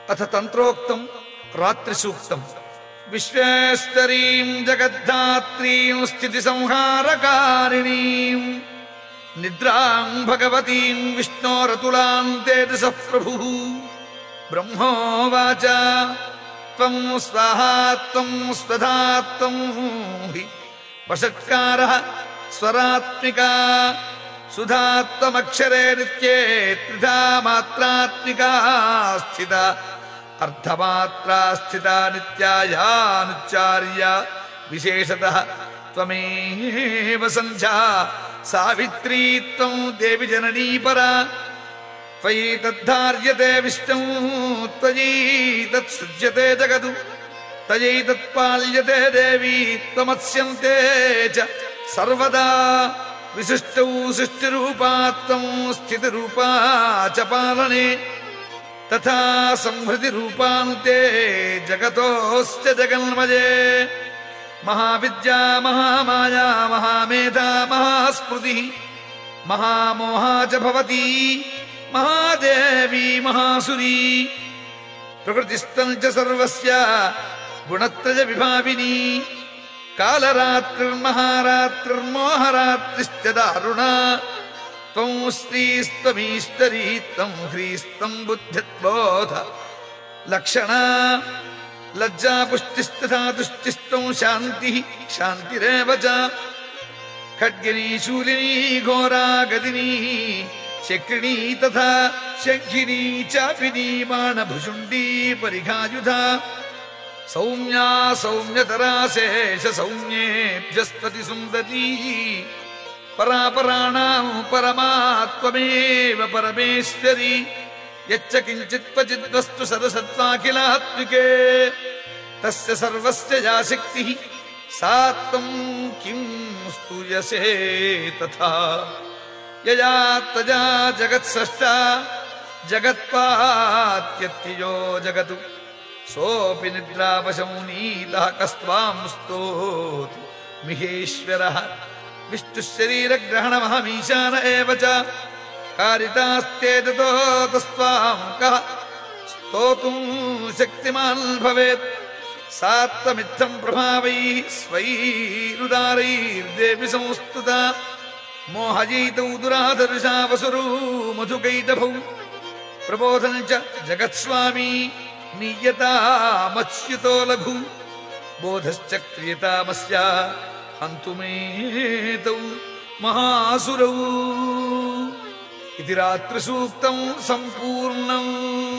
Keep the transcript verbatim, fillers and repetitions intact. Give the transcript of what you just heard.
అథ తంత్రోక్తం రాత్రి సూక్తం. విశ్వేశ్వరీం జగద్ధాత్రీం స్థితి సంహారకారిణీం నిద్రాం భగవతీం విష్ణోరతులాం తేజసః ప్రభుః. బ్రహ్మోవాచ త్వం స్వాహా త్వం స్వధా త్వం హి వషట్కారః స్వరాత్మికా సుధాత్మక్షరే నిత్యే త్రిధా మాత్రాత్మికా స్థిత అర్ధమాత్రా స్థిత నిత్యాయానుచ్చార్య విశేషతః త్వమేవ సంధ్యా సావిత్రీ త్వం దేవి జననీ పరా. త్వయి తద్ధార్యతే విష్ణు త్వయి తత్సృజ్యతే జగదు తయై తత్పాల్యతే దేవి త్వమత్స్యంతే చ సర్వదా. విశిష్టౌ సృష్టిరూపా త్వం స్థితిరూపా చ పాలనే తథా సంహృతి రూపాంతే జగతోశ్చ జగన్మయే. మహావిద్యా మహామాయా మహామేధా మహాస్మృతి మహామోహా చ భవతి మహాదేవీ మహాసురీ. ప్రకృతిస్థం చ సర్వస్య గుణత్రయ విభావినీ కాలరాత్రిర్మహారాత్రిర్మోహరాత్రిశ్చ దారుణా. త్వం శ్రీస్త్వమీశ్వరీ త్వం హ్రీస్త్వం బుద్ధిర్బోధ లక్షణా. లజ్జా పుష్టిస్తథా తుష్టిస్త్వం శాంతి శాంతిరేవ చ. ఖడ్గినీ శూలినీ ఘోరా గదినీ చక్రిణీ తథా శంఖినీ చాపినీ బాణభుషుండీ పరిఘాయుధా. సౌమ్యా సౌమ్యతరా శేష సౌమ్యేభ్యస్పతి సుందరీ పరాపరాణాం పరమాత్మేవ పరమేశ్వరి. యచ్చ కించిత్ క్వచిద్వస్తు సదసత్వాఖిలాత్మికే తస్య సర్వస్య యా శక్తిః సా త్వం కిం స్తూయసే తథా. యయా తజా జగత్స్రష్టా జగత్పాత్యత్యయో జగతు సోపి నిద్రావశం నీతః కస్త్వాం స్తోతి మిహేశ్వరః. విష్ణుశరీరగ్రహణమహమీశాన ఏవ చ కారితాస్తే తతో తస్త్వాం కః స్తోతుం శక్తిమాన్ భవేత్. సా త్వమిత్థం ప్రభావైః స్వైరుదారైర్దేవి సంస్తుతా. మోహయైతౌ దురాదర్శా వసురూ మధుకైటభౌ ప్రబోధం చ జగత్స్వామీ నీయతామచ్యుతో లఘు బోధశ్చ క్రియతామస్య హంతుమేతౌ మహాసురౌ. ఇది రాత్రి సూక్తం సంపూర్ణం.